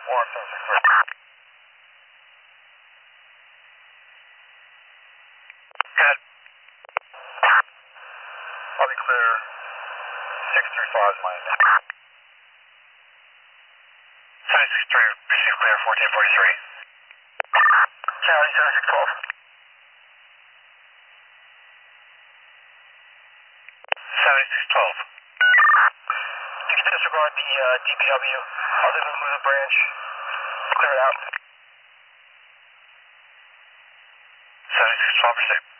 Warren 76. Good. I'll be clear. 635 is my name. 763, receive clear 1443. Charlie 7612. 7612. You can disregard the DPW. Other than move the branch. Clear it out. 7612, proceed.